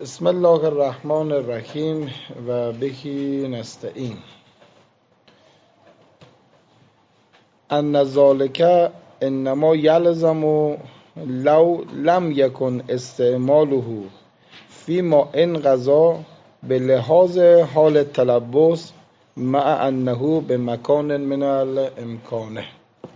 بسم الله الرحمن الرحیم و بهی نستعین. ان ذلک انما یلزم لو لم یکن استعماله فیما انقضا به لحاظ حال التلبس مع انه به مکان من الامکانه.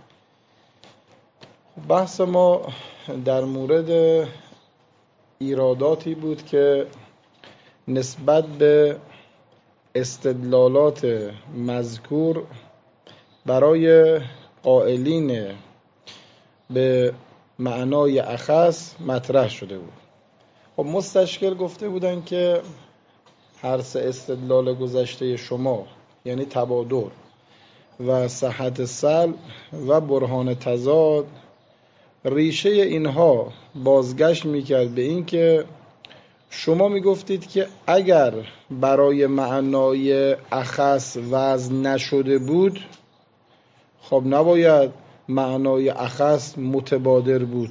بحث ما در مورد ایراداتی بود که نسبت به استدلالات مذکور برای قائلین به معنای اخص مطرح شده بود. خب مستشکل گفته بودن که هر سه استدلال گذشته شما، یعنی تبادر و صحت سلب و برهان تضاد، ریشه اینها بازگشت میکرد به این که شما میگفتید که اگر برای معنای اخص وضع نشده بود، خب نباید معنای اخص متبادر بود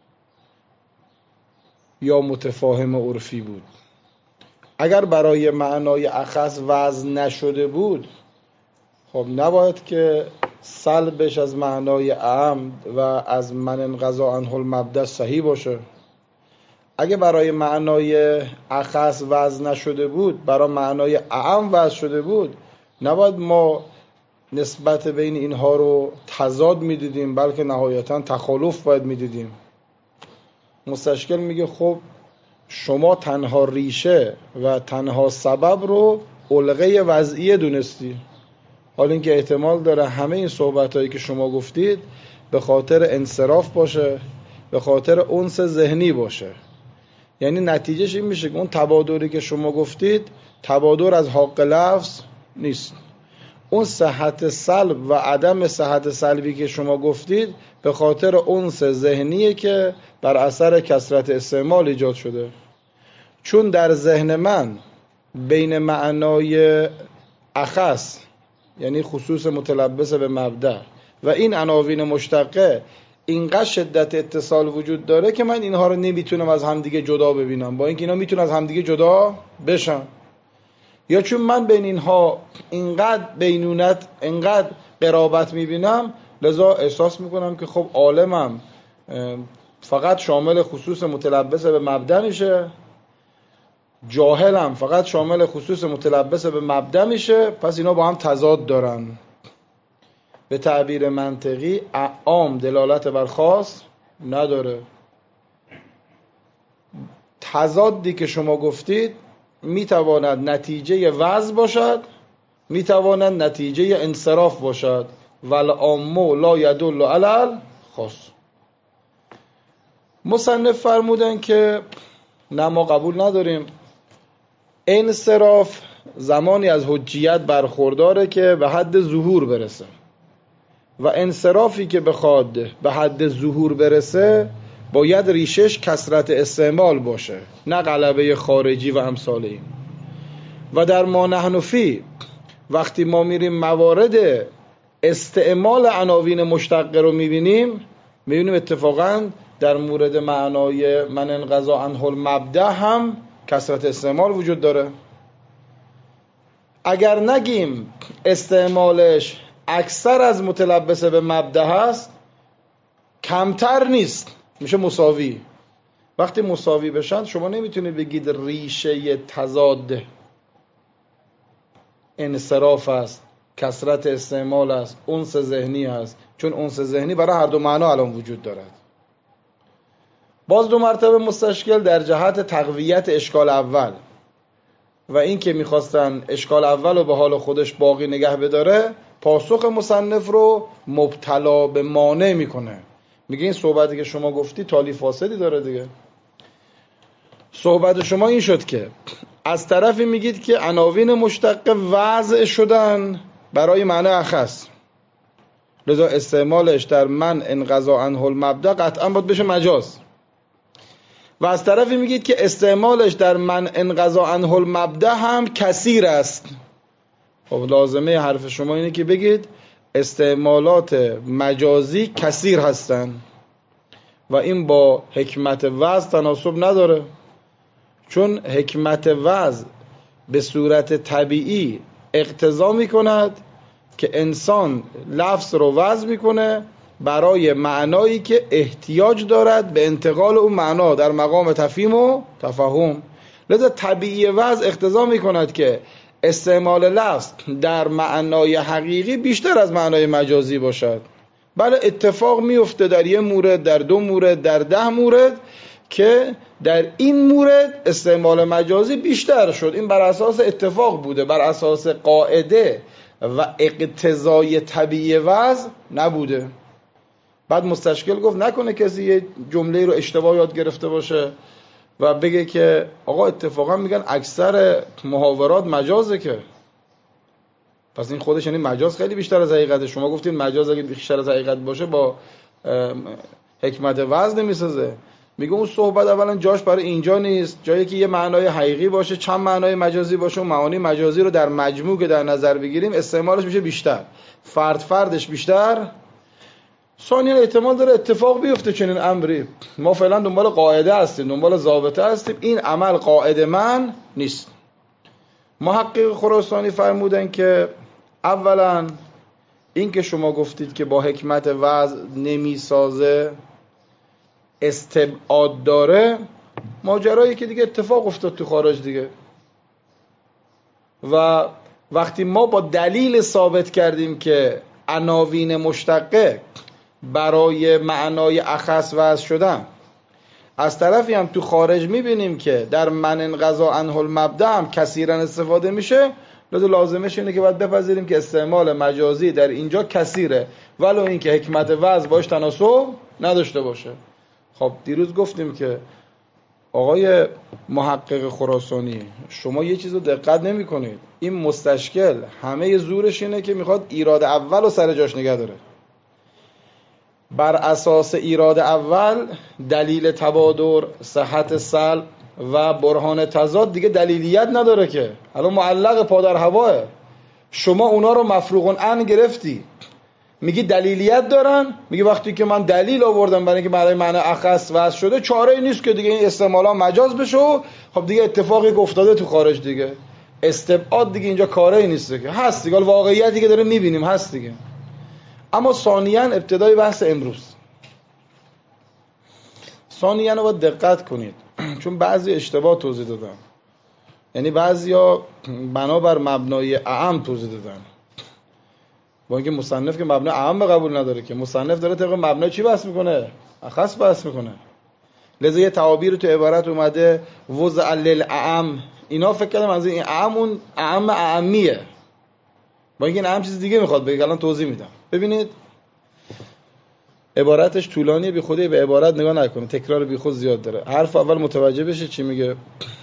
یا متفاهم عرفی بود. اگر برای معنای اخص وضع نشده بود، خب نباید که سلبش از معنای اعم و از من انقضا عنه المبدا صحیح باشه. اگه برای معنای اخص وضع نشده بود، برای معنای اعم وضع شده بود، نباید ما نسبت بین اینها رو تضاد میدیدیم، بلکه نهایتا تخالف باید میدیدیم. مستشکل میگه خب شما تنها ریشه و تنها سبب رو علقه وضعیه دونستی، حال اینکه احتمال داره همه این صحبتایی که شما گفتید به خاطر انصراف باشه، به خاطر انس ذهنی باشه. یعنی نتیجهش این میشه که اون تبادری که شما گفتید تبادر از حق لفظ نیست. اون صحت سلب و عدم صحت سلبی که شما گفتید به خاطر انس ذهنیه که بر اثر کثرت استعمال ایجاد شده. چون در ذهن من بین معنای اخص، یعنی خصوص متلبس به مبدا، و این عناوین مشتقه اینقدر شدت اتصال وجود داره که من اینها رو نمیتونم از همدیگه جدا ببینم، با اینکه اینا میتونن از همدیگه جدا بشن. یا چون من بین اینها اینقدر بینونت، اینقدر قرابت میبینم، لذا احساس میکنم که خب عالمم فقط شامل خصوص متلبس به مبدا میشه، جاهلم فقط شامل خصوص متلبس به مبدا میشه، پس اینا با هم تضاد دارن. به تعبیر منطقی عام دلالت بر خاص نداره. تضادی که شما گفتید میتواند نتیجه وضع باشد، میتواند نتیجه انصراف باشد. والعام لا یدل علی الخاص. مصنف فرمودن که نه، ما قبول نداریم. انصراف زمانی از حجیت برخورداره که به حد ظهور برسه، و انصرافی که بخواد به حد ظهور برسه باید ریشش کثرت استعمال باشه، نه غلبه خارجی و امثال این. و در ما نحن فی، وقتی ما میریم موارد استعمال عناوین مشتقه رو میبینیم اتفاقا در مورد معنای من انقضا عنه المبدا هم کثرت استعمال وجود داره. اگر نگیم استعمالش اکثر از متلبس به مبدا هست، کمتر نیست، میشه مساوی. وقتی مساوی بشن شما نمیتونید بگید ریشه تضاد انصراف است، کثرت استعمال است، انس ذهنی است، چون انس ذهنی برای هر دو معنا الان وجود دارد. باز دو مرتبه مستشکل در جهت تقویت اشکال اول و این که میخواستن اشکال اول رو به حال خودش باقی نگه بداره، پاسخ مصنف رو مبتلا به مانع میکنه. میگه این صحبتی که شما گفتی تالی فاسدی داره دیگه. صحبت شما این شد که از طرفی میگید که عناوین مشتقه وضع شدن برای معنی اخص، لذا استعمالش در من انقضا عنه المبدا قطعا باید بشه مجاز. و از طرفی میگید که استعمالش در من انقضا عنه المبدا هم کثیر است. خب لازمه حرف شما اینه که بگید استعمالات مجازی کثیر هستن و این با حکمت وضع تناسب نداره. چون حکمت وضع به صورت طبیعی اقتضا میکند که انسان لفظ رو وضع میکنه برای معنایی که احتیاج دارد به انتقال اون معنا در مقام تفهیم و تفهم. لذا طبیعی وضع اقتضا میکند که استعمال لفظ در معنای حقیقی بیشتر از معنای مجازی باشد. بله اتفاق میفته در یه مورد، در دو مورد، در 10 مورد که در این مورد استعمال مجازی بیشتر شد. این بر اساس اتفاق بوده، بر اساس قاعده و اقتضای طبیعی وضع نبوده. بعد مستشکل گفت نکنه کسی یه جمله رو اشتباه یاد گرفته باشه و بگه که آقا اتفاقا میگن اکثر محاورات مجازه، که پس این خودش یعنی مجاز خیلی بیشتر از حقیقته. شما گفتین مجاز اگه بیشتر از حقیقت باشه با حکمت وضع نمیسازه. میگه اون صحبت اولا جاش برای اینجا نیست، جایی که یه معنای حقیقی باشه چند معنای مجازی باشه و معانی مجازی رو در مجموع که در نظر بگیریم استعمالش میشه بیشتر، فردش بیشتر. ثانیاً احتمال داره اتفاق بیفته چنین امری. ما فعلا دنبال قاعده هستیم، دنبال ضابطه هستیم، این عمل قاعده من نیست. محقق خراسانی فرمودن که اولا این که شما گفتید که با حکمت وضع نمیسازه، استبعاد داره، ماجرایی که دیگه اتفاق افتاد تو خارج دیگه. و وقتی ما با دلیل ثابت کردیم که عناوین مشتقه برای معنای اخص وضع شدن، از طرفی هم تو خارج میبینیم که در من انقضا عنه المبدأ هم کثیرا استفاده میشه، لازمش اینه که باید بپذیریم که استعمال مجازی در اینجا کثیره، ولو این که حکمت وضع باش تناسب نداشته باشه. خب دیروز گفتیم که آقای محقق خراسانی شما یه چیز رو دقت نمی کنید. این مستشکل همه زورش اینه که میخواد ایراد اول رو سر جاش نگه داره. بر اساس ایراد اول دلیل تبادر، صحت سلب و برهان تضاد دیگه دلیلیت نداره که، الان معلق پا در هواه. شما اونا رو مفروغ عن گرفتی، میگی دلیلیت دارن، میگی وقتی که من دلیل آوردم برای اینکه برای معنی اخص وضع شده چاره‌ای نیست که دیگه این استعمالا مجاز بشه. خب دیگه اتفاقی که افتاده تو خارج دیگه، استبعاد دیگه اینجا کاری نیست که هست دیگه، واقعیتی که داره میبینیم هست دیگه. اما ثانیاً ابتدای بحث امروز، ثانیاً رو باید دقت کنید چون بعضی اشتباه توضیح دادن، یعنی بعضیا بنابر مبنای اعم توضیح دادن، با اینکه مصنف که مبنای اعم قبول نداره، که مصنف داره طبق مبنای چی بحث میکنه؟ اخص بحث میکنه. لذا یه تعابیر تو عبارت اومده وضع للاعم، اینا فکر کردم از این اعم اون اعم اعمیه، با اینکه این اعم چیز دیگه میخواد بگه، الان توضیح میدم. ببینید عبارتش طولانیه، بی خودی به عبارت نگاه نکنید، تکرار بی خود زیاد داره. حرف اول متوجه بشه چی میگه.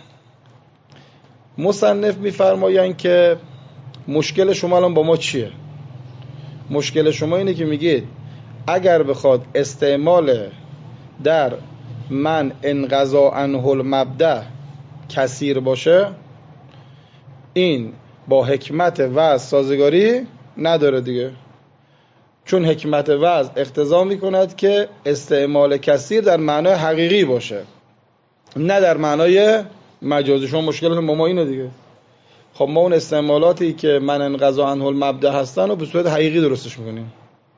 مصنف میفرمایند که مشکل شما الان با ما چیه؟ مشکل شما اینه که میگید اگر بخواد استعمال در من انقضا عنه المبدأ کثیر باشه، این با حکمت وضع سازگاری نداره دیگه، چون حکمت وضع اقتضا میکند که استعمال کثیر در معنای حقیقی باشه نه در معنای مجازی. شما مشکلتون با ما اینه دیگه. خب ما اون استعمالاتی که من انقضا عنه المبدأ هستن رو به صورت حقیقی درستش میکنیم.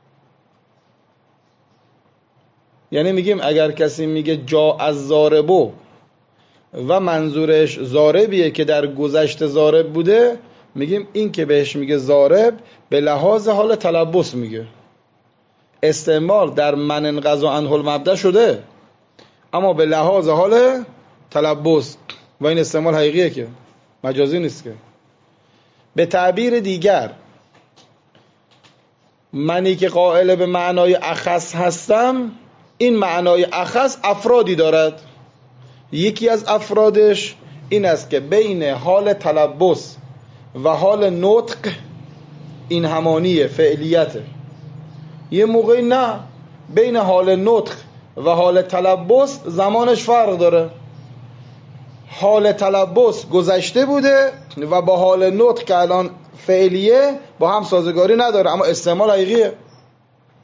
یعنی میگیم اگر کسی میگه جا از ضاربو و منظورش ضاربیه که در گذشته ضارب بوده، میگیم این که بهش میگه ضارب به لحاظ حال تلبس میگه، استعمال در من انقضا عنه المبدأ شده اما به لحاظ حال تلبس، و این استعمال حقیقیه که مجازی نیست که. به تعبیر دیگر منی که قائل به معنای اخص هستم، این معنای اخص افرادی دارد. یکی از افرادش این است که بین حال تلبس و حال نطق این همانی فعلیته. یه موقعی نه، بین حال نطق و حال تلبس زمانش فرق داره. حال تلبس گذشته بوده و با حال نطق که الان فعلیه با هم سازگاری نداره، اما استعمال حقیقیه.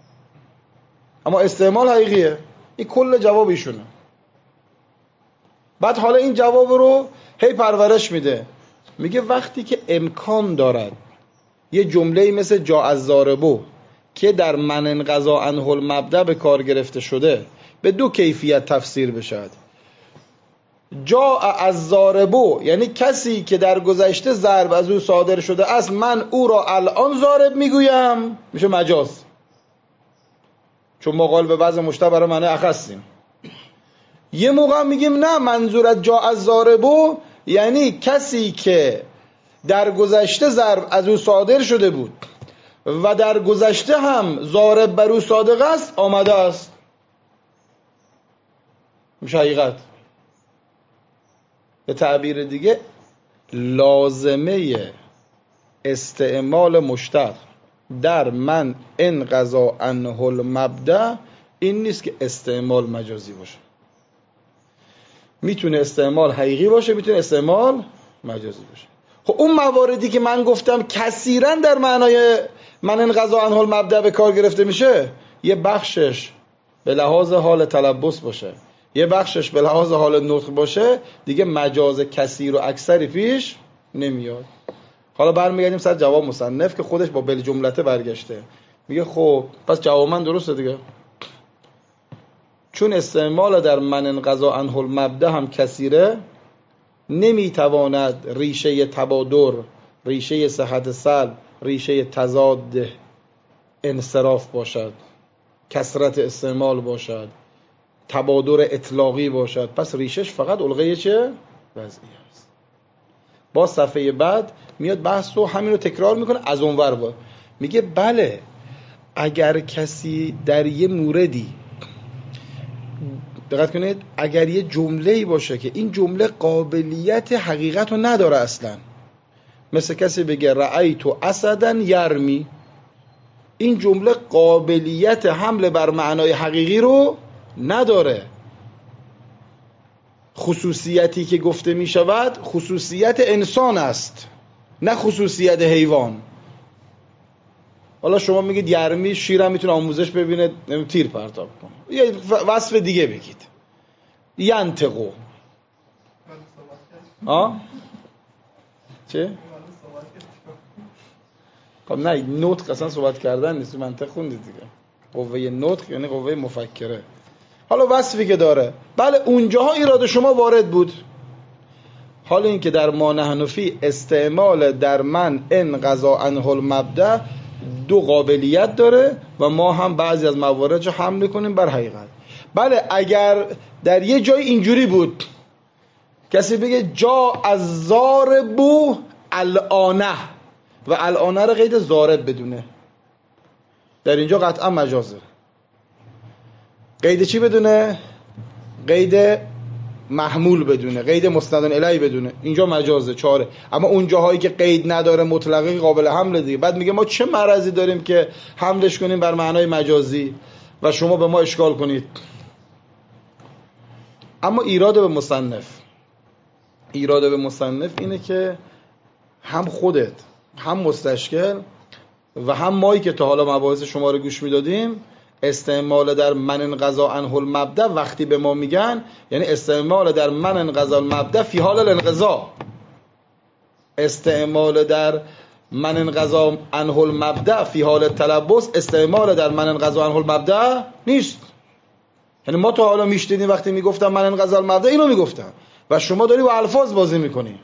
این کل جواب ایشونه. بعد حالا این جواب رو هی پرورش میده، میگه وقتی که امکان دارد یه جمله مثل جا از ضاربو که در من انقضا عنه المبدأ به کار گرفته شده به دو کیفیت تفسیر بشد. جا از ضاربو یعنی کسی که در گذشته ضرب از او صادر شده است، من او را الان ضارب میگویم، میشه مجاز، چون ما قال به وضع مشتق برای معنی اخصیم. یه موقع میگیم نه، منظور از جا از ضاربو یعنی کسی که در گذشته ضرب از او صادر شده بود و در گذشته هم ضارب بر او صادق است، آمده است، میشه حقیقت. به تعبیر دیگه لازمه استعمال مشتق در من انقضا عنه المبدأ این نیست که استعمال مجازی باشه، میتونه استعمال حقیقی باشه، میتونه استعمال مجازی باشه. خب اون مواردی که من گفتم کثیرا در معنای من انقضا عنه المبدأ به کار گرفته میشه، یه بخشش به لحاظ حال تلبس باشه، یه بخشش به لحاظ حال نطق باشه، دیگه مجاز کثیر و اکثری پیش نمیاد. حالا برمیگردیم سر جواب مصنف که خودش با بل جملته برگشته، میگه خب پس جواب من درسته دیگه، چون استعمال در من انقضا عنه المبدأ هم کثیره، نمیتواند ریشه تبادر، ریشه صحت سلب، ریشه تضاد انصراف باشد، کثرت استعمال باشد، تبادر اطلاقی باشد، پس ریشش فقط علقه چه؟ وضعی است. با صفحه بعد میاد بحث رو همین رو تکرار میکنه از اونور با میگه بله اگر کسی در یه موردی، دقت کنید، اگر یه جمله‌ای باشه که این جمله قابلیت حقیقت رو نداره اصلا، مثل کسی بگه رأیت اسدا یرمی، این جمله قابلیت حمل بر معنای حقیقی رو نداره، خصوصیتی که گفته می شود خصوصیت انسان است نه خصوصیت حیوان. حالا شما میگید یرمی، شیرم میتونه آموزش ببینه تیر پرتاب کنه، یه وصف دیگه بگید، ینطقو چه؟ خب نه، نطق اصلا صحبت کردن نیست، منطق خوندید دیگه، قوه نطق یعنی قوه مفکره. حالا وصفی که داره، بله اونجاها ایراد شما وارد بود. حالا این که در ما نحن فی استعمال در من انقضا عنه المبدأ دو قابلیت داره و ما هم بعضی از موارد رو حمل کنیم بر حقیقت. بله اگر در یه جای اینجوری بود کسی بگه جا از ضاربو الانه و الانه رو قید ضارب بدونه، در اینجا قطعا مجازه. قید چی بدونه؟ قید محمول بدونه، قید مستند الیه بدونه، اینجا مجازه، چاره. اما اون جاهایی که قید نداره مطلقی قابل حمل دیگه. بعد میگه ما چه مرضی داریم که حملش کنیم بر معنای مجازی و شما به ما اشکال کنید. اما ایراد به مصنف اینه که هم خودت هم مستشکل و هم مایی که تا حالا مباحث شما رو گوش میدادیم، استعمال در من انقضا عنه المبدأ وقتی به ما میگن یعنی استعمال در من انقضا المبدأ فی حال الانقضا، استعمال در من انقضا عنه المبدأ فی حال التلبس استعمال در من انقضا عنه المبدأ نیست. یعنی ما تا حالا میشنیدیم وقتی میگفتم من انقضا المبدأ اینو میگفتم و شما داری با الفاظ بازی میکنی.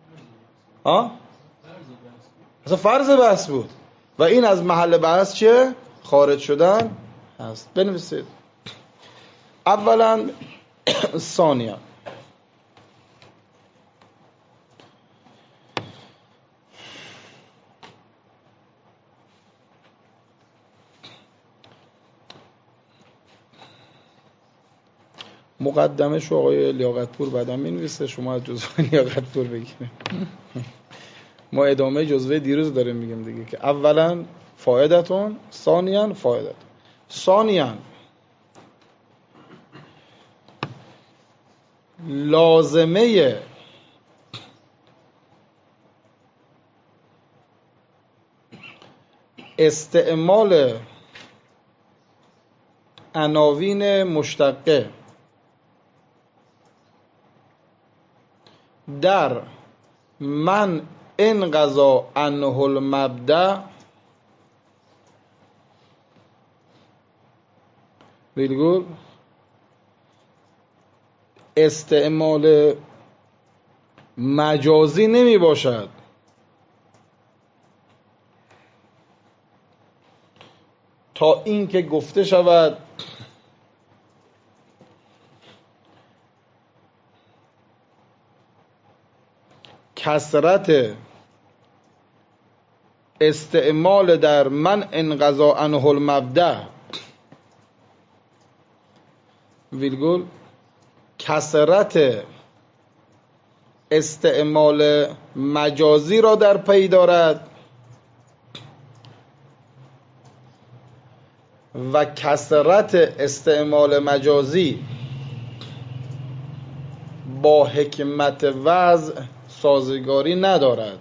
اصلا فرض بحث بود و این از محل بحث چه؟ خارج شدن هست. بنویسید. اولا ثانیا مقدمه شو آقای لیاقتپور بعدم مینویسه، شما از جزوه لیاقتپور بگیرید. ما ادامه جزوه دیروز داریم میگیم دیگه که اولا فایدتون، ثانیاً فایدتون. ثانیاً لازمه استعمال عناوین مشتقه در من انقضا عنه المبدأ ویرگول استعمال مجازی نمی باشد تا اینکه گفته شود کثرت استعمال در من انقضا عنه المبدأ ویرگول کثرت استعمال مجازی را در پی دارد و کثرت استعمال مجازی با حکمت وضع سازگاری ندارد.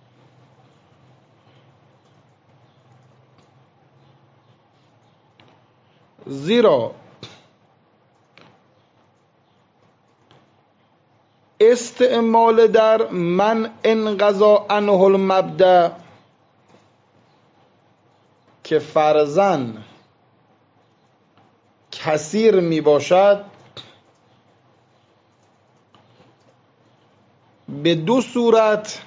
زیرا استعمال در من انقضا عنه المبدأ که فرضاً کثیر می باشد به دو صورت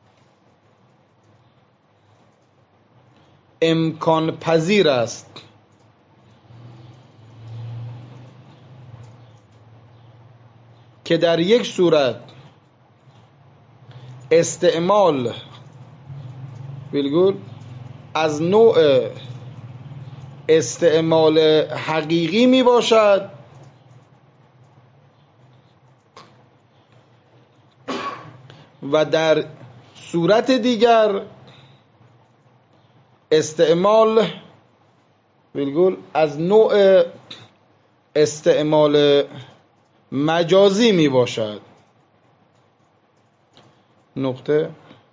امکان پذیر است. که در یک صورت استعمال از نوع استعمال حقیقی می باشد و در صورت دیگر استعمال از نوع استعمال مجازی می باشد. نقطه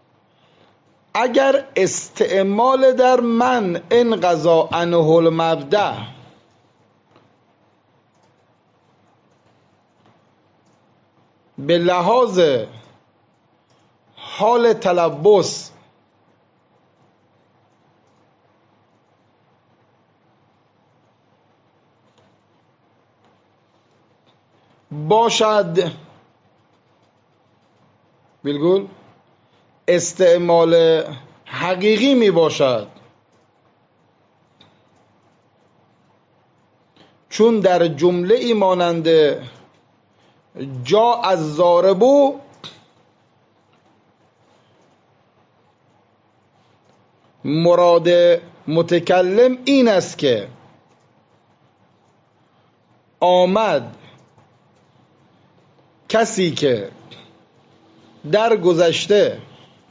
اگر استعمال در من انقضا عنه المبدأ به لحاظ حال تلبس باشد بالکل استعمال حقیقی می باشد، چون در جمله ای مانند جا از ضاربو مراد متکلم این است که آمد کسی که در گذشته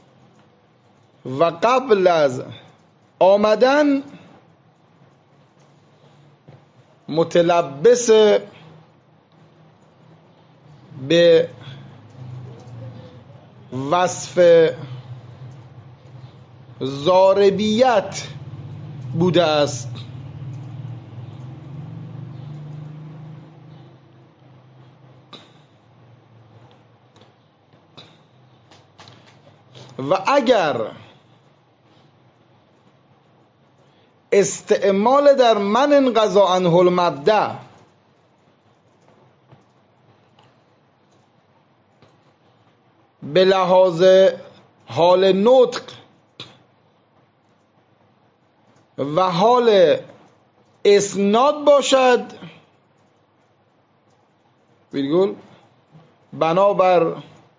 و قبل از آمدن متلبس به وصف ضاربیت بوده است و اگر استعمال در من انقضا عنه المبدأ به لحاظ حال نطق و حال اسناد باشد ویرگول بنابر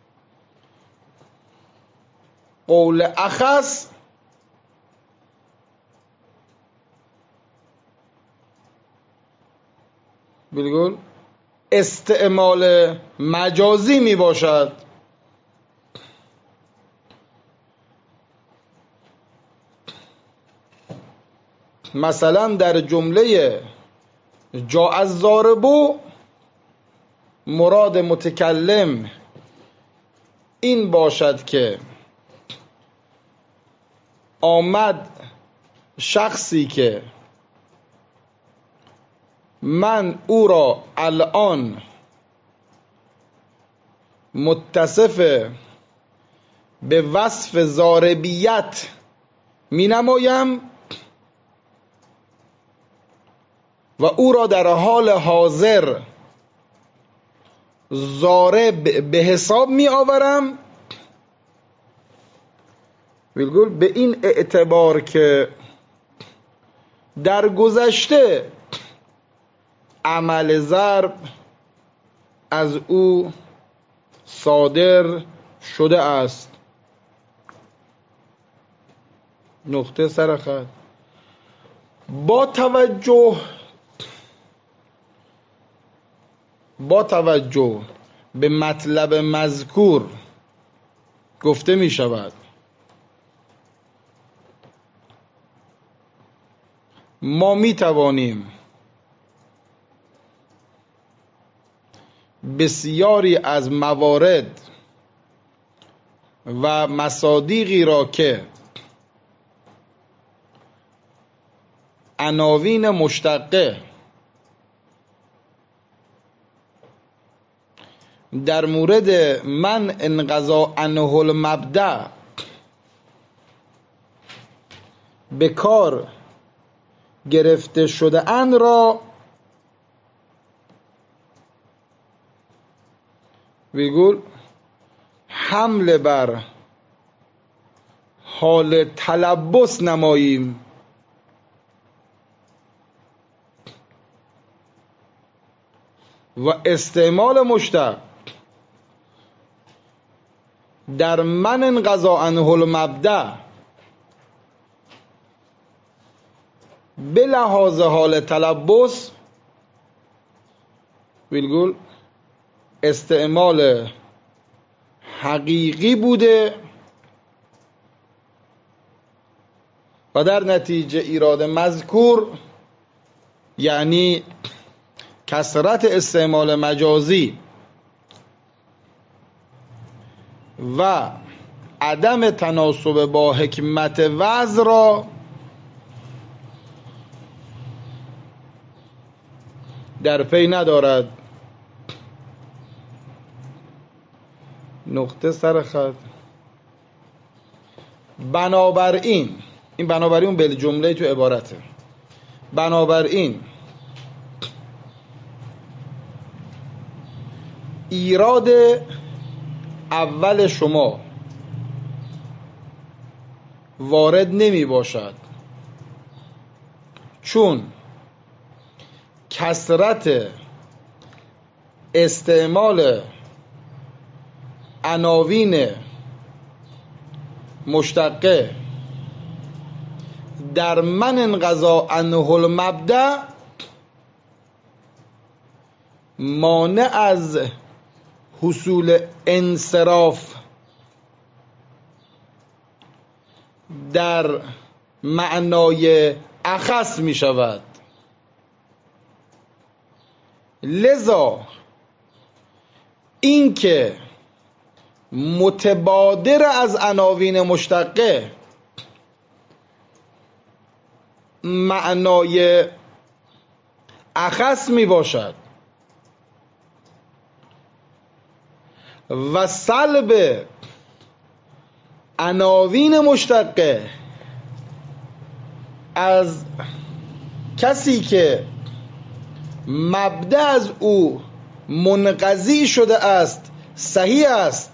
قول اخص ویرگول استعمال مجازی می باشد. مثلا در جمله جا از ضاربو مراد متکلم این باشد که آمد شخصی که من او را الان متصف به وصف ضاربیت می نمایم و او را در حال حاضر ضارب به حساب می آورم، به این اعتبار که در گذشته عمل ضرب از او صادر شده است. نقطه سر خط. با توجه به مطلب مذکور گفته می شود ما می توانیم بسیاری از موارد و مصادیقی را که عناوین مشتقه در مورد من انقضا عنه المبدأ به کار گرفته شده اند را حمل بر حال تلبس نماییم و استعمال مشتق در من انقضا عنه المبدأ به لحاظ حال تلبس استعمال حقیقی بوده و در نتیجه ایراد مذکور یعنی کثرت استعمال مجازی و عدم تناسب با حکمت وضع را در پی ندارد. نقطه سر خط. بنابراین این بنابراین به جمله تو عبارته. بنابراین ایراد اول شما وارد نمی باشد، چون کثرت استعمال عناوین مشتقه در من انقضا عنه المبدأ مانع از حصول انصراف در معنای اخص می شود. لذا اینکه متبادر از عناوین مشتقه معنای اخص می باشد و سلب عناوین مشتقه از کسی که مبدأ از او منقضی شده است صحیح است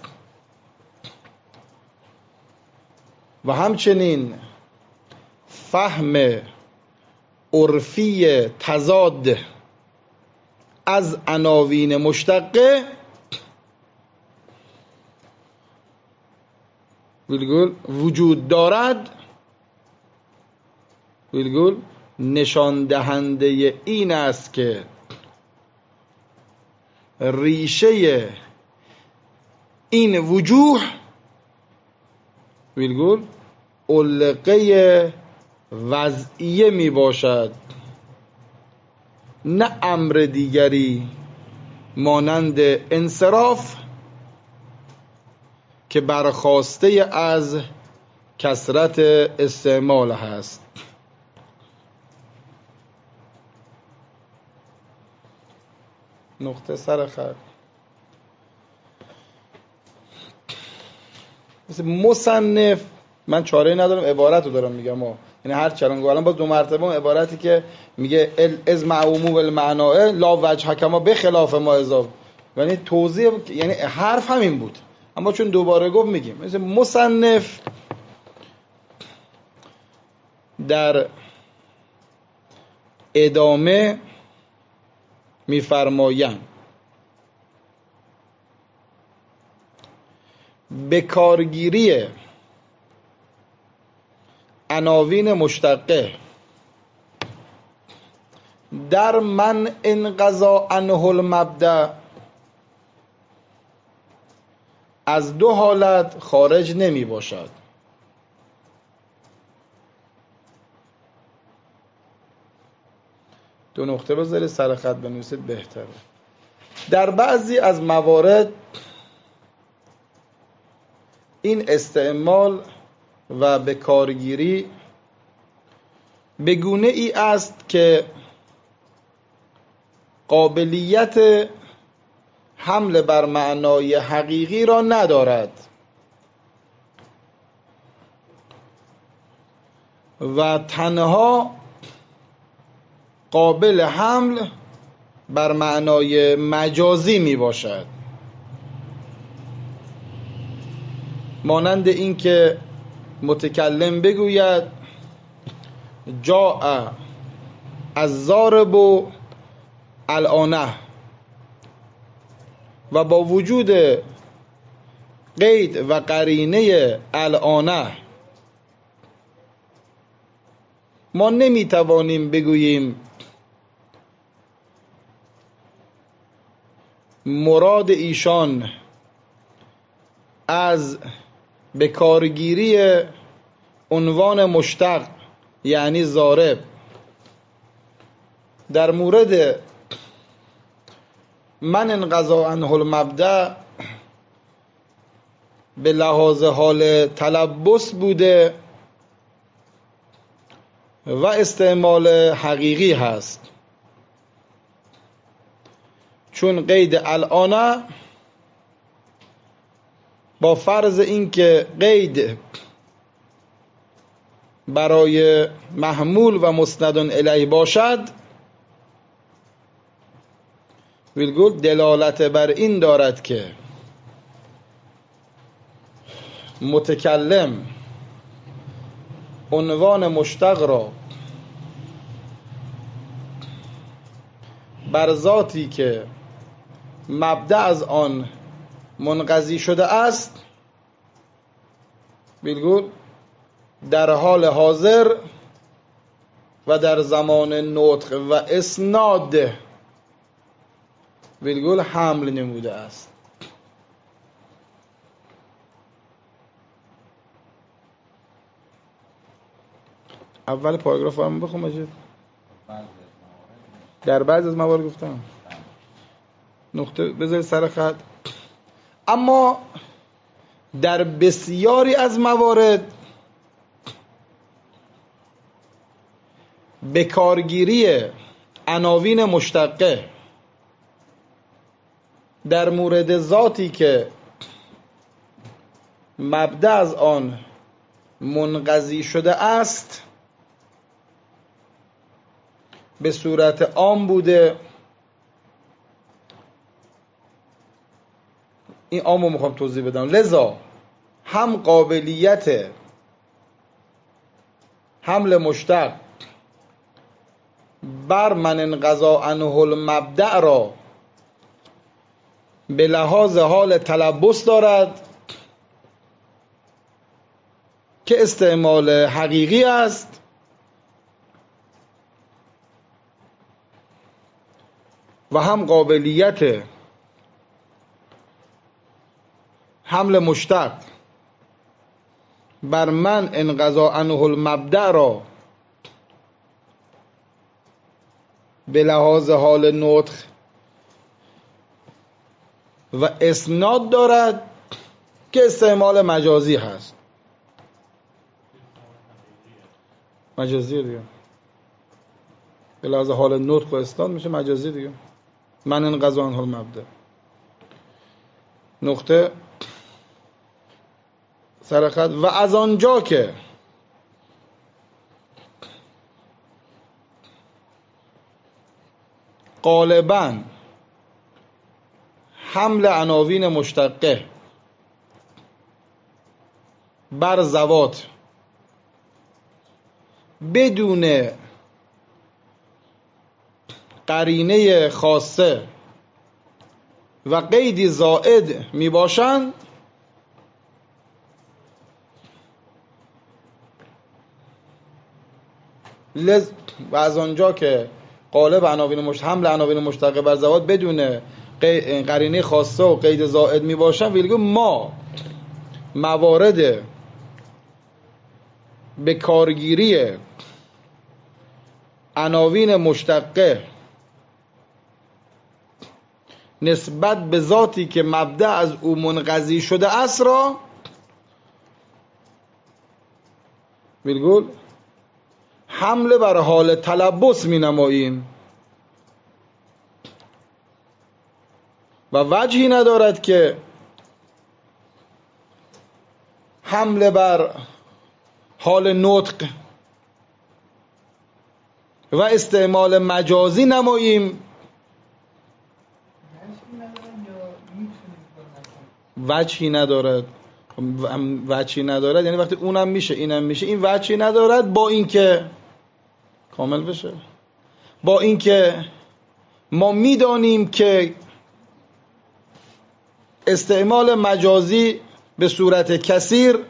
و همچنین فهم عرفی تضاد از عناوین مشتقه وجود دارد، نشان دهنده این است که ریشه این وجوه علقه وضعیه می باشد، نه امر دیگری مانند انصراف که برخاسته از کثرت استعمال هست. نقطه سر خط. مثل مصنف من چاره ندارم، عبارت رو دارم میگم یعنی هر چرا الان باز 2 مرتبه اون عبارتی که میگه از معومو بالمعنى لا وجه کما به خلاف ما اضافه، یعنی توضیح، یعنی حرف همین بود اما چون دوباره گفت میگیم. مثل مصنف در ادامه میفرمایند به کارگیری عناوین مشتقه در من انقضا عنه المبدأ از 2 حالت خارج نمی باشد. دو نقطه بذارید سر خط بنویسید بهتره. در بعضی از موارد این استعمال و به کارگیری به گونه ای است که قابلیت حمل بر معنای حقیقی را ندارد و تنها قابل حمل بر معنای مجازی می باشد، مانند این که متکلم بگوید جاء الضارب الآن و با وجود قید و قرینه الآن ما نمیتوانیم بگوییم مراد ایشان از به کارگیری عنوان مشتق یعنی ضارب در مورد من انقضا عنه المبدأ به لحاظ حال تلبس بوده و استعمال حقیقی هست، چون قید الآن با فرض اینکه قید برای محمول و مسند الیه باشد ویلگول دلالت بر این دارد که متکلم عنوان مشتق را بر ذاتی که مبدأ از آن منقضی شده است ویلگول در حال حاضر و در زمان نطق و اسناد ویلگول حمل نموده است. اول پاراگراف هم بخون مجید. در بعضی از موارد گفتم نقطه بذارید سر خط. اما در بسیاری از موارد به کارگیری عناوین مشتقه در مورد ذاتی که مبدأ از آن منقضی شده است به صورت عام بوده. این عام رو میخوام توضیح بدم. لذا هم قابلیت حمل مشتق بر من انقضا عنه المبدأ را به لحاظ حال تلبس دارد که استعمال حقیقی است و هم قابلیت حمل مشتق بر من انقضا عنه المبدأ را به لحاظ حال نطق و اسناد دارد که استعمال مجازی هست. مجازی دیگه به لحاظ حال نطق و اسناد میشه مجازی دیگه. من انقضا عنه المبدأ. نقطه سرخط. و از آنجا که غالباً حمل عناوین مشتقه بر ذوات بدون قرینه خاصه و قیدی زائد می باشند، و از آنجا که غالب حمل عناوین مشتقه بر ذوات بدون قرینه خاصه و قید زائد می باشند، ویلگو ما موارد به کارگیری عناوین مشتقه نسبت به ذاتی که مبدأ از او منقضی شده است را ویلگول حمله بر حال تلبس می نماییم و وجهی ندارد که حمله بر حال نطق و استعمال مجازی نماییم. وجهی ندارد یعنی وقتی اونم میشه اینم میشه، این وجهی ندارد، با اینکه کامل بشه، با اینکه ما میدانیم که استعمال مجازی به صورت کثیر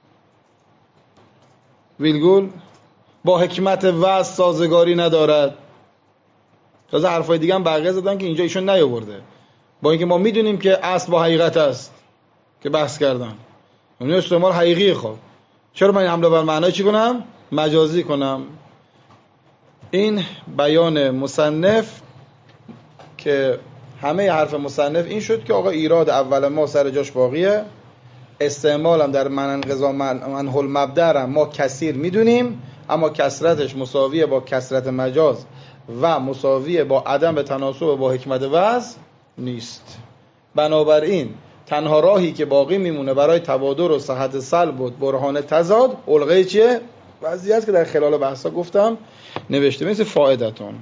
ویلگول با حکمت وعظ سازگاری ندارد. تازه حرفای دیگه هم بقیه زدن که اینجا ایشون نیاورده، با اینکه ما میدونیم که اصل با حقیقت است که بحث کردن. اون استعمال حقیقی. خب چرا من این حمله بر معنای چی کنم؟ مجازی کنم؟ این بیان مصنف که همه حرف مصنف این شد که آقا ایراد اول ما سر جاش باقیه، استعمالم در مننقضا منحل مبدأ ما کثیر میدونیم، اما کثرتش مساویه با کثرت مجاز و مساویه با عدم به تناسب با حکمت وعظ نیست. بنابراین تنها راهی که باقی میمونه برای تبادر و صحت سلب و برهان تضاد علقه چیه؟ وضعیت که در خلال بحثا گفتم نوشته مثل فائدتون.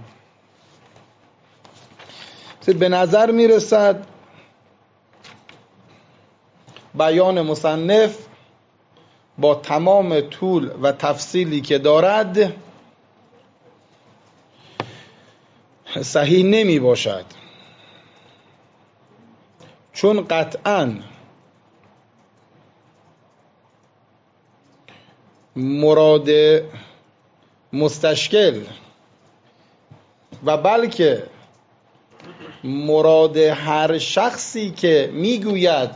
به نظر میرسد بیان مصنف با تمام طول و تفصیلی که دارد صحیح نمی باشد، چون قطعاً مراد مستشکل و بلکه مراد هر شخصی که میگوید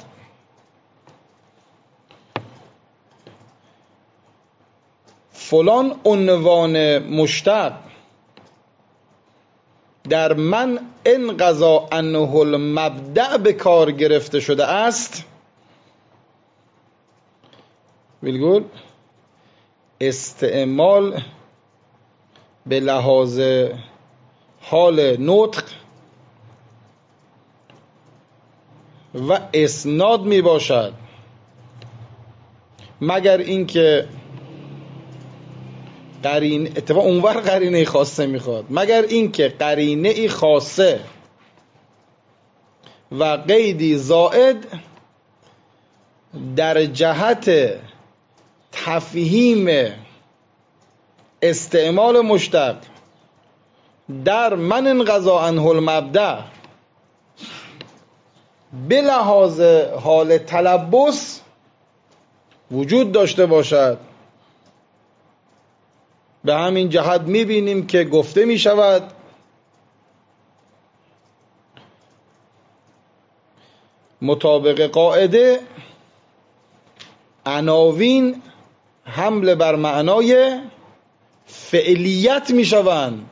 فلان عنوان مشتق در من انقضا عنه المبدأ به کار گرفته شده است، ویلگول استعمال به لحاظ حال نطق و اسناد می باشد، مگر اینکه قرینه اتفاق اونور قرینه خاصه میخواد، مگر اینکه قرینه ای خاصه و قیدی زائد در جهت تفهیم استعمال مشتق در من انقضا عنه المبدأ به لحاظ حال تلبس وجود داشته باشد. به همین جهت میبینیم که گفته میشود مطابق قاعده عناوین حمل بر معنای فعلیت میشوند.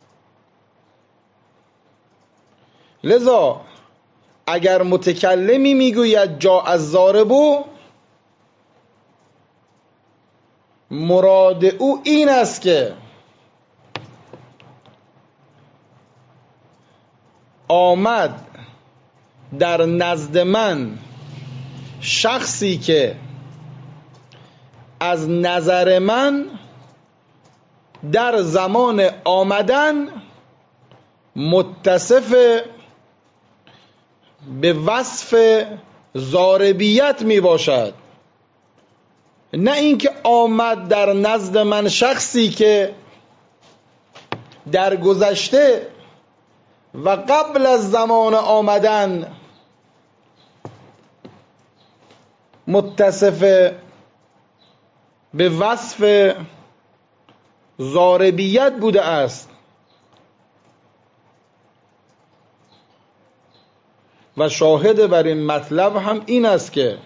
لذا اگر متکلمی میگوید جا از ضاربو، مراد او این است که آمد در نزد من شخصی که از نظر من در زمان آمدن متصف به وصف ضاربیت می باشد، نه اینکه آمد در نزد من شخصی که در گذشته و قبل از زمان آمدن متصف به وصف ضاربیت بوده است و شاهد بر این مطلب هم این است که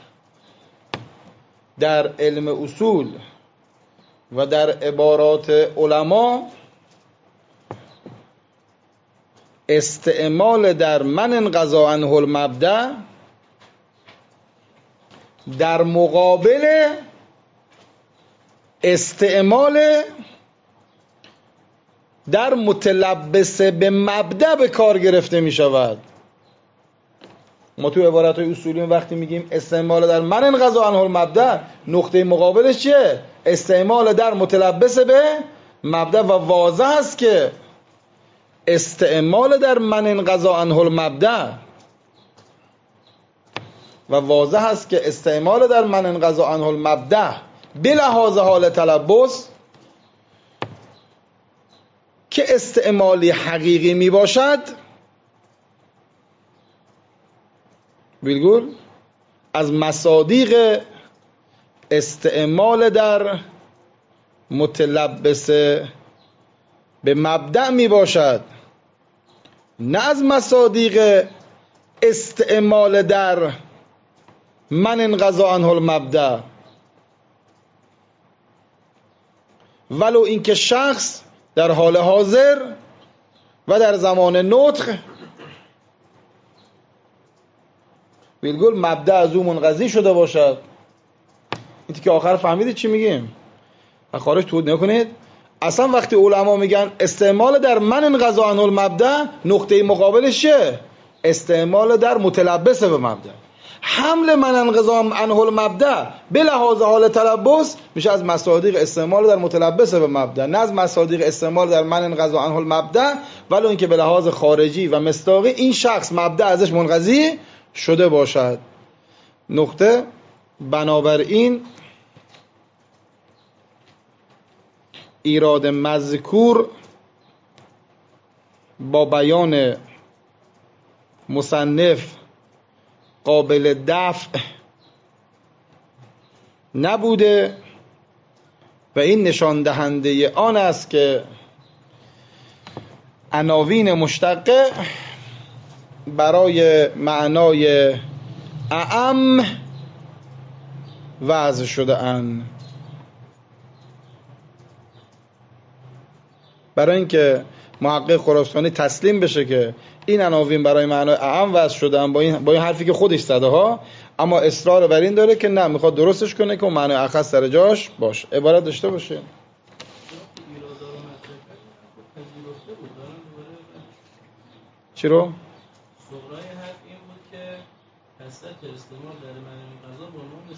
در علم اصول و در عبارات علما استعمال در من انقضی عنه المبدأ در مقابل استعمال در متلبس به مبدأ به کار گرفته می شود. ما تو عبارات اصولی وقتی میگیم استعمال در من انقضی عنه المبدأ، نقطه مقابلش چیه؟ استعمال در متلبس به مبدأ. و واضح است که استعمال در من انقضی عنه المبدأ و واضح است که استعمال در من انقضی عنه المبدأ به لحاظ حال تلبس که استعمالی حقیقی می باشد، بالگل از مصادیق استعمال در متلبس به مبدأ می باشد، نه از مصادیق استعمال در من انقضی عنه المبدأ. ولو اینکه شخص در حال حاضر و در زمان نطق بالگل مبدأ از او منقضی شده باشد. این که آخر فهمیدید چی میگیم؟ خارج تود نکنید. اصلا وقتی علما میگن استعمال در من انقضی عنه المبدأ، نقطه مقابلش چیه؟ استعمال در متلبس به مبدأ. حمل من انقضی عنه المبدأ به لحاظ حال تلبس میشه از مصادیق استعمال در متلبس به مبدأ، نه از مصادیق استعمال در من انقضی عنه المبدأ، ولو اینکه به لحاظ خارجی و مصداقی این شخص مبدأ ازش منقضی شده باشد. نقطه بنابراین ایراد مذکور با بیان مصنف قابل دفع نبوده و این نشان دهنده آن است که عناوین مشتقه برای معنای اعم وضع شده اند. برای اینکه محقق خراسانی تسلیم بشه که این عناوین برای معنای اعم وضع شدن با این حرفی که خودش زده ها، اما اصرار بر این داره که نه، میخواد درستش کنه که اون معنای اخص سر جاش باشه، عبارت داشته باشه. چی رو؟ صغرای حرف این بود که کثرت استعمال در معنی قضا به عنوان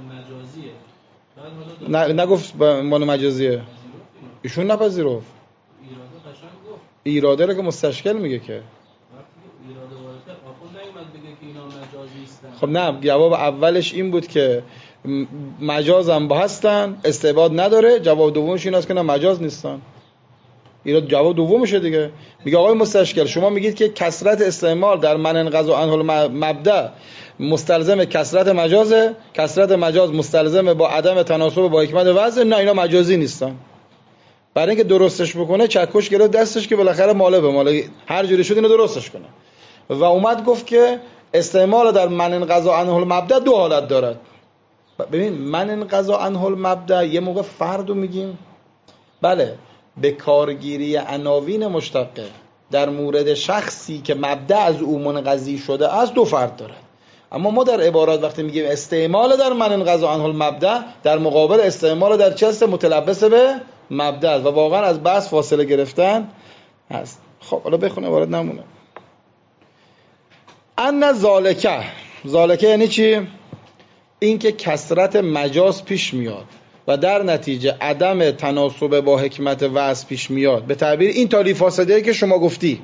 استعمال مجازیه. نگفت به عنوان مجازیه، ایشون نپذیرفت. ایراده قشنگ گفت. ایراده رو که مستشکل میگه که وقتی ایراده وارد آخون نمیاد بگه که اینا مجازی هستن. خب نه، جواب اولش این بود که مجاز هم با هستن، استعباد نداره. جواب دومش این است که نه، مجاز نیستن. ایراد جواب دومشه دیگه. میگه آقای مستشکل، شما میگید که کثرت استعمال در من انقضی عنه المبدأ مستلزم کثرت مجازه، کثرت مجاز مستلزم با عدم تناسب با حکمت وضع. نه، اینا مجازی نیستن. برای اینکه درستش بکنه چکش گرفت دستش که بالاخره ماله به ماله، هر جوری شد اینو درستش کنه و اومد گفت که استعمال در من انقضی عنه المبدأ دو حالت دارد. ببین، من انقضی عنه المبدأ یه موقع فرد رو میگیم، بله، به کارگیری عناوین مشتقه در مورد شخصی که مبدأ از او منقضی شده است دو فرد دارد. اما ما در عبارات وقتی میگیم استعمال در من انقضی عنه المبدأ، در مقابل استعمال در چه است؟ متلبس به مبدأ است و واقعا از بحث فاصله گرفتن هست. خب حالا بخونه عبارت نمونه. ان ذالکه یعنی چی؟ اینکه کثرت مجاز پیش میاد و در نتیجه عدم تناسب با حکمت وضع پیش میاد، به تعبیر این تالی فاسده که شما گفتی،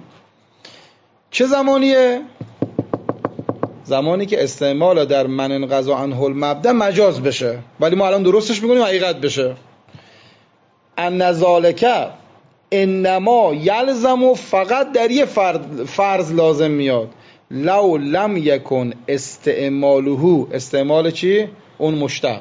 چه زمانیه؟ زمانی که استعمال در من انقضا عنه المبدأ مجاز بشه، ولی ما الان درستش میکنیم حقیقت بشه. ان ذالک انما یلزم، و فقط در یه فرض لازم میاد، لو لم یکن استعماله، استعمال چی؟ اون مشتق،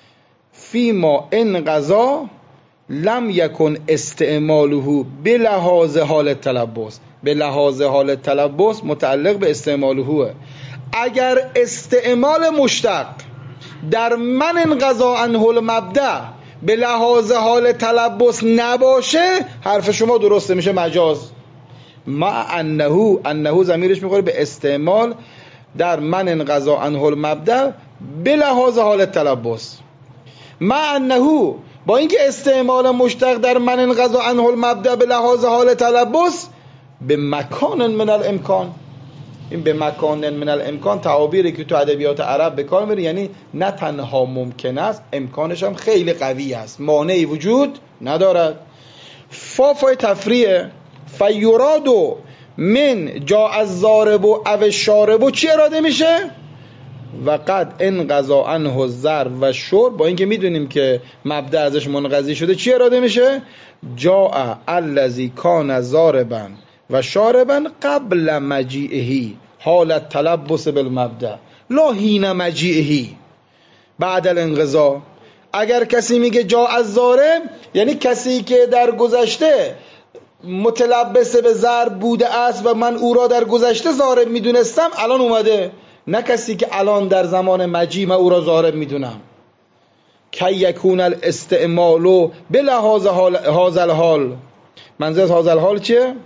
فیما انقضا لم یکن استعماله به لحاظ حال تلبس. به لحاظ حال تلبس متعلق به استعماله. اگر استعمال مشتق در من انقضا عنه المبدأ به لحاظ حال تلبس نباشه، حرف شما درسته، میشه مجاز. مع انه ضمیرش میخوره به استعمال در من انقضا عنه المبدأ به لحاظ حال تلبس. مع انه، با اینکه استعمال مشتق در من انقضا عنه المبدأ به لحاظ حال تلبس به مکان من الامکان، این به مکان من الامکان تعابیری که تو ادبیات عرب به کار میره، یعنی نه تنها ممکن است، امکانش هم خیلی قوی است، مانعی وجود ندارد. فای تفریه، فیرادو من جا از ضارب و او شارب، چی اراده میشه؟ و قد انقضا عنه الضرب و شرب، با اینکه میدونیم که مبدأ ازش منقضی شده، چی اراده میشه؟ جاء الذی کان ضاربا و شاربا قبل مجیئه حالت تلبس بالمبدأ لا حین مجیئه بعد الانقضا. اگر کسی میگه جا از ضارب، یعنی کسی که در گذشته متلبس به ضرب بوده است و من او را در گذشته ضارب میدونستم، الان اومده، نه کسی که الان در زمان مجیء من او را ضارب میدونم. کی یکون الاستعمال بلحاظ هذا الحال، منظور هذا الحال چیه؟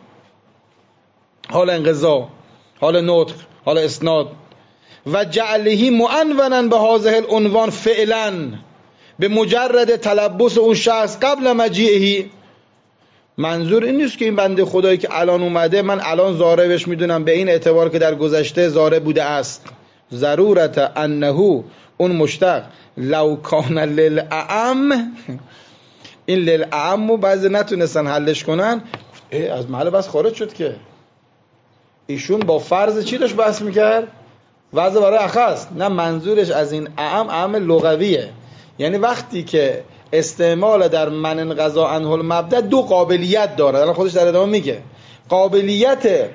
حال انقضا، حال نطق، حال اسناد. و جعله معنونا به هذا العنوان فعلا، به مجرد تلبس اون شخص قبل مجیئه. منظور این نیست که این بنده خدایی که الان اومده من الان ضاربش میدونم به این اعتبار که در گذشته ضارب بوده است. ضرورت انه اون مشتق لو کان للأعم، این للأعم بعضی نتونستن حلش کنن، از محل بس خارج شد که ایشون با فرض چی داشت بحث میکرد؟ وضع برای اخص. نه، منظورش از این اعم لغویه، یعنی وقتی که استعمال در من انقضا عنه المبدأ دو قابلیت داره، الان خودش در ادامه میگه، قابلیت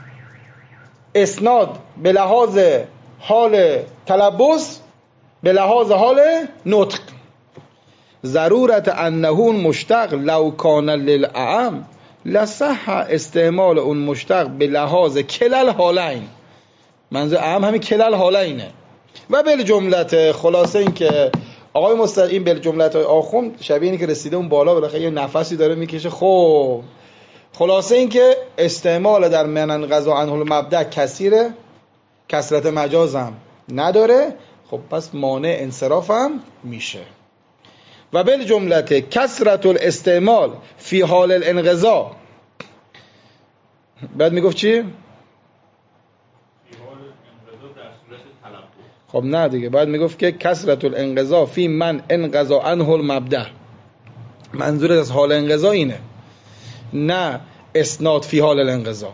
اسناد به لحاظ حال تلبس، به لحاظ حال نطق. ضرورت انه مشتق لو کان للأعم لصح استعمال اون مشتق به لحاظ کلل حالین. منظور اعم همین کلل حالینه. و بالجملت خلاصه این که آقای مستقیم بالجملت آخوند شبیه اینی که رسیده اون بالا بالاخره یه نفسی داره میکشه. خب خلاصه این که استعمال در من انقضا عنه المبدأ کثیره، کثرت مجازم نداره، خب پس مانع انصراف هم میشه. و بالجملت کثرت الاستعمال فی حال الانقضا، بعد میگفت چی؟ خب نه دیگه، بعد میگفت که کثرت الانقضا فی من انقضا عنه المبدأ، منظور از حال انقضا اینه، نه اسناد فی حال الانقضا.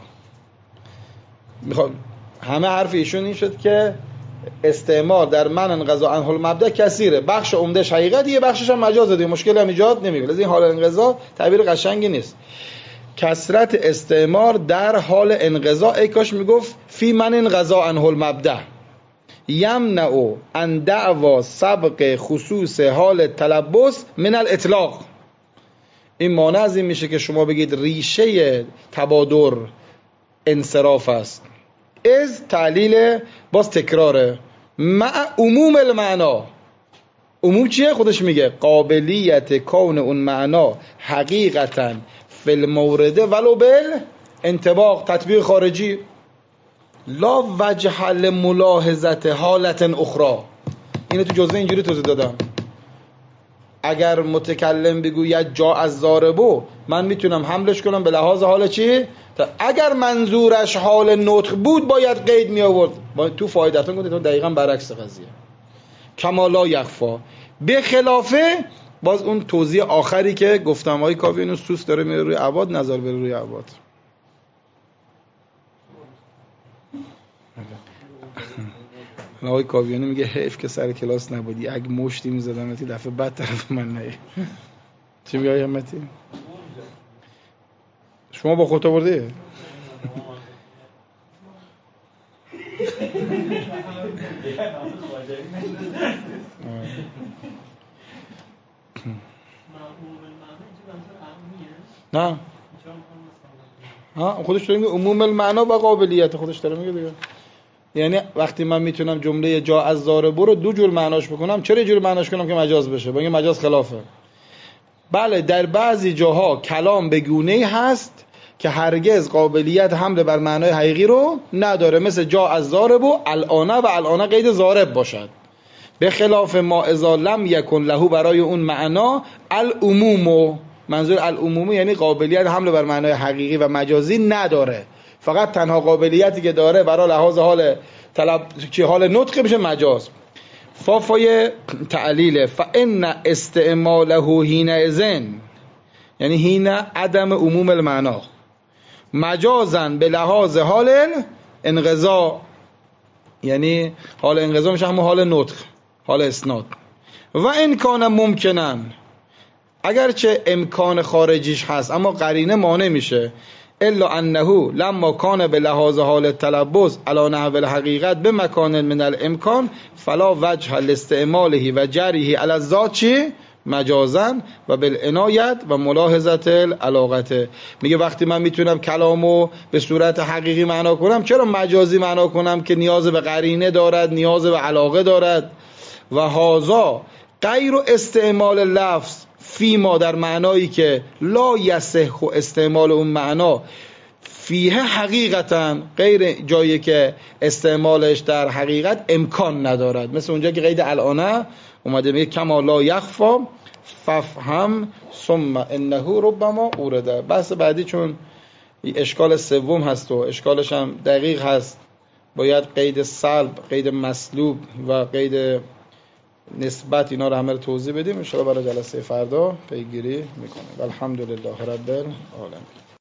همه حرف ایشون این شد که استعمال در من انقضا عنه المبدأ کثیره، بخش عمدهش حقیقت، یه بخشش هم مجازه دیگه، مشکل هم ایجاد نمیکنه. این حال انقضا تعبیر قشنگی نیست. کثرت استعمال در حال انقضا، ای کاش میگفت فی من انقضا عنه المبدأ، یمنع ان دعوا سبق خصوص حال تلبس من الاطلاق. این مانع از این میشه که شما بگید ریشه تبادر انصراف است، از تعلیل باز تکراره، مع عموم المعنا. عموم چیه؟ خودش میگه قابلیت کون اون معنا حقیقتا فی المورد ولو بل انطباق، تطبیق خارجی، لا وجه لملاحظت حالت اخرى. اینو تو جزوه اینجوری توضیح دادم. اگر متکلم بگوید جا از ضاربو، من میتونم حملش کنم به لحاظ حال چی؟ اگر منظورش حال نطق بود باید قید می آورد. تو فایدتون گفتید دقیقاً برعکس قضیه. کما لا یخفا. به خلافه باز اون توضیح آخری که گفتم آقای کاویانوس سوس داره میره روی عباد، نظر بره روی عباد. آقای کاویانی میگه حیف که سر کلاس نبودی، اگه مشتی میزدمتی دفعه بعد طرف من نهی. چی میگه آقای همتی؟ شما با خودت آوردی؟ نه خودش داره میگه عموم المعنا و قابلیت، خودش داره میگه دیگه. یعنی وقتی من میتونم جمله جا از ضارب رو دو جور معناش بکنم، چرا جور معناش کنم که مجاز بشه؟ با این مجاز خلافه. بله در بعضی جاها کلام به گونه‌ای هست که هرگز قابلیت حمل بر معنای حقیقی رو نداره، مثل جا از ضارب و الان قید ضارب باشد. به خلاف ما اذا لم یکن له، برای اون معنا العموم، منظور العموم یعنی قابلیت حمل بر معنای حقیقی و مجازی نداره، فقط تنها قابلیتی که داره برای لحاظ حال نطق بشه مجاز. فافای تعلیل فان استعماله حینئذ، یعنی حین عدم عموم المعنا، مجازا به لحاظ حال انقضا، یعنی حال انقضا میشه همون حال نطق، حال اسناد. و این کان ممکنن، اگرچه امکان خارجیش هست اما قرینه مانع میشه، الا انه لما کان به لحاظ حال التلبس علی نحو الحقیقت به مکان من الامکان فلا وجه لاستعماله و جریه علی الذات چی مجازا و بالعنایت و ملاحظه العلاقه. میگه وقتی من میتونم کلامو به صورت حقیقی معنا کنم، چرا مجازی معنا کنم که نیاز به قرینه دارد، نیاز به علاقه دارد؟ و هذا غیر استعمال لفظ فی ما، در معنایی که لا یصح استعمال اون معنا فیه حقیقتا، غیر جایی که استعمالش در حقیقت امکان ندارد، مثل اونجا که قید الان اومده میگه کما لا یخفا ففهم ثم انه ربما اورده. بحث بعدی چون اشکال سوم هست و اشکالش هم دقیق هست، باید قید سلب، قید مسلوب و قید نسبت اینا رو همه رو توضیح بدیم. ان شاء الله برای جلسه فردا پیگیری میکنیم. الحمدلله رب العالمین.